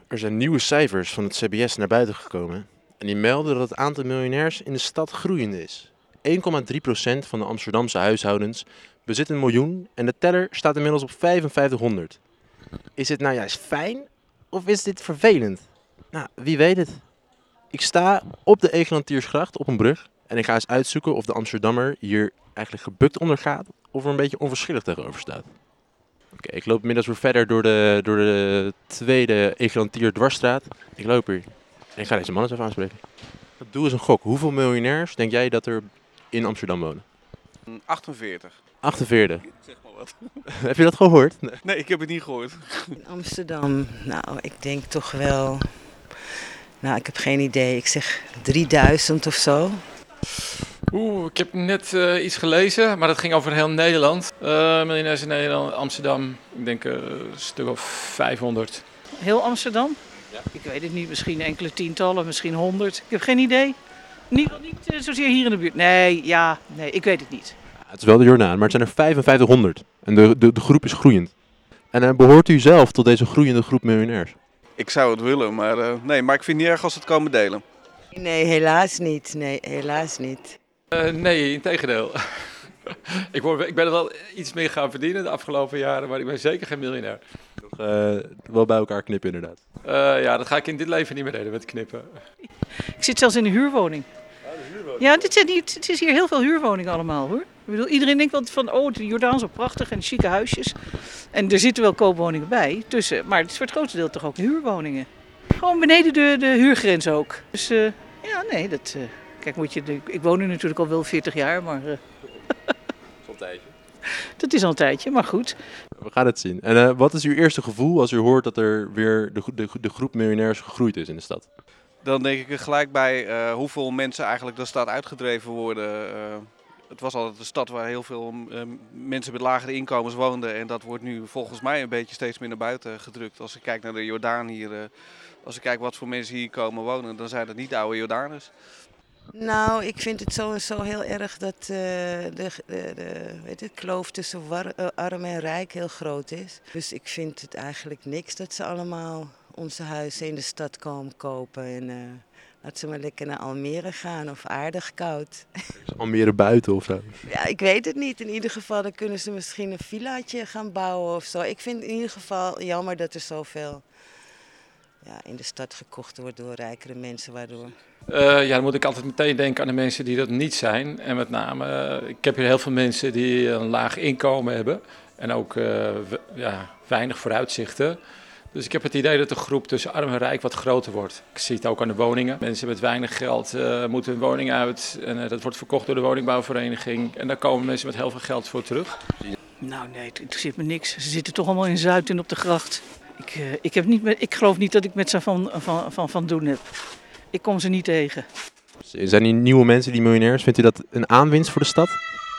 Er zijn nieuwe cijfers van het CBS naar buiten gekomen en die melden dat het aantal miljonairs in de stad groeiende is. 1,3% van de Amsterdamse huishoudens bezit een miljoen en de teller staat inmiddels op 5500. Is dit nou juist fijn of is dit vervelend? Nou, wie weet het. Ik sta op de Egelantiersgracht op een brug en ik ga eens uitzoeken of de Amsterdammer hier eigenlijk gebukt onder gaat of er een beetje onverschillig tegenover staat. Oké, ik loop inmiddels weer verder door de tweede Egelantier dwarsstraat. Ik loop hier en ik ga deze man eens even aanspreken. Het doel is een gok. Hoeveel miljonairs denk jij dat er in Amsterdam wonen? 48. 48. Zeg maar wat. Heb je dat gehoord? Nee. Nee, ik heb het niet gehoord. In Amsterdam, nou, ik denk toch wel. Nou, ik heb geen idee. Ik zeg 3000 of zo. Ik heb net iets gelezen, maar dat ging over heel Nederland. Miljonairs in Nederland, Amsterdam, ik denk een stuk of 500. Heel Amsterdam? Ja. Ik weet het niet, misschien enkele tientallen, misschien 100. Ik heb geen idee. Niet zozeer hier in de buurt. Nee, ik weet het niet. Het is wel de Jordaan, maar het zijn er 5500. En de groep is groeiend. En behoort u zelf tot deze groeiende groep miljonairs? Ik zou het willen, maar nee, maar ik vind het niet erg als ze het komen delen. Nee, helaas niet. Nee, helaas niet. Nee, integendeel. Ik ben er wel iets meer gaan verdienen de afgelopen jaren, maar ik ben zeker geen miljonair. Wel bij elkaar knippen inderdaad. Ja, dat ga ik in dit leven niet meer redden met knippen. Ik zit zelfs in een huurwoning. Ja, het is hier heel veel huurwoningen allemaal hoor. Ik bedoel, iedereen denkt wel van, de Jordaan is zo prachtig en chique huisjes. En er zitten wel koopwoningen bij tussen, maar het is voor het grootste deel toch ook huurwoningen. Gewoon beneden de huurgrens ook. Dus kijk, ik woon nu natuurlijk al wel 40 jaar, maar Zo'n tijdje. dat is al een tijdje, maar goed. We gaan het zien. En wat is uw eerste gevoel als u hoort dat er weer de groep miljonairs gegroeid is in de stad? Dan denk ik er gelijk bij hoeveel mensen eigenlijk de stad uitgedreven worden. Het was altijd een stad waar heel veel mensen met lagere inkomens woonden. En dat wordt nu volgens mij een beetje steeds meer naar buiten gedrukt. Als ik kijk naar de Jordaan hier, als ik kijk wat voor mensen hier komen wonen, dan zijn dat niet de oude Jordaaners. Nou, ik vind het sowieso heel erg dat de kloof tussen arm en rijk heel groot is. Dus ik vind het eigenlijk niks dat ze allemaal onze huizen in de stad komen kopen. En laat ze maar lekker naar Almere gaan of aardig koud. Almere buiten of zo? Ja, ik weet het niet. In ieder geval dan kunnen ze misschien een villaatje gaan bouwen of zo. Ik vind in ieder geval jammer dat er zoveel in de stad gekocht wordt door rijkere mensen, waardoor... Dan moet ik altijd meteen denken aan de mensen die dat niet zijn. En met name, ik heb hier heel veel mensen die een laag inkomen hebben. En ook weinig vooruitzichten. Dus ik heb het idee dat de groep tussen arm en rijk wat groter wordt. Ik zie het ook aan de woningen. Mensen met weinig geld moeten hun woning uit. En dat wordt verkocht door de woningbouwvereniging. En daar komen mensen met heel veel geld voor terug. Nou nee, het interesseert me niks. Ze zitten toch allemaal in Zuid en op de gracht. Ik geloof niet dat ik met ze van doen heb. Ik kom ze niet tegen. Zijn die nieuwe mensen, die miljonairs, vindt u dat een aanwinst voor de stad?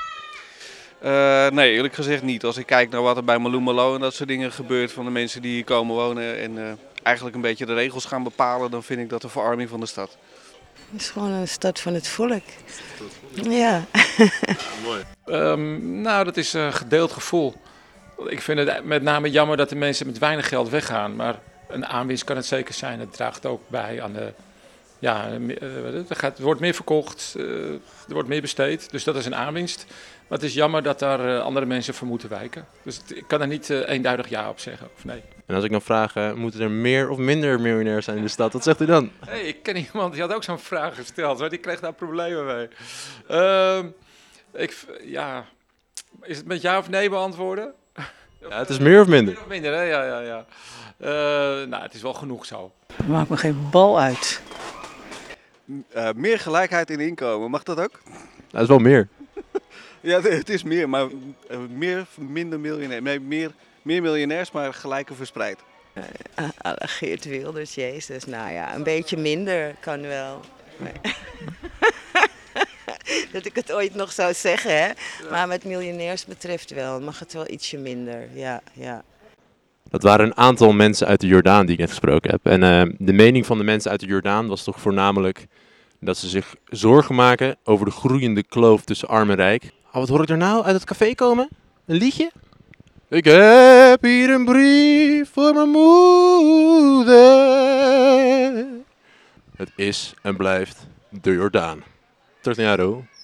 Nee, eerlijk gezegd niet. Als ik kijk naar wat er bij Malou Malo en dat soort dingen gebeurt van de mensen die hier komen wonen en eigenlijk een beetje de regels gaan bepalen, dan vind ik dat een verarming van de stad. Het is gewoon een stad van het volk. Ja. Mooi. Dat is een gedeeld gevoel. Ik vind het met name jammer dat de mensen met weinig geld weggaan. Maar een aanwinst kan het zeker zijn. Het draagt ook bij aan de... er wordt meer verkocht, er wordt meer besteed. Dus dat is een aanwinst. Maar het is jammer dat daar andere mensen voor moeten wijken. Dus ik kan er niet eenduidig ja op zeggen of nee. En als ik dan vraag, moeten er meer of minder miljonairs zijn in de stad? Wat zegt u dan? Hey, ik ken iemand die had ook zo'n vraag gesteld, maar die kreeg daar problemen mee. Is het met ja of nee beantwoorden? Ja, het is meer of minder? Meer of minder, hè? Ja. Het is wel genoeg zo. Maakt me geen bal uit. Meer gelijkheid in inkomen, mag dat ook? Dat is wel meer. Ja, het is meer, maar minder miljonairs. Nee, meer miljonairs, maar gelijker verspreid. Geert Wilders, jezus. Nou ja, een beetje minder kan wel. Nee. Dat ik het ooit nog zou zeggen, hè. Maar met miljonairs betreft wel, mag het wel ietsje minder, ja. Dat waren een aantal mensen uit de Jordaan die ik net gesproken heb. En de mening van de mensen uit de Jordaan was toch voornamelijk dat ze zich zorgen maken over de groeiende kloof tussen arm en rijk. Oh, wat hoor ik er nou uit het café komen? Een liedje? Ik heb hier een brief voor mijn moeder. Het is en blijft de Jordaan. Terug naar jou, Ro.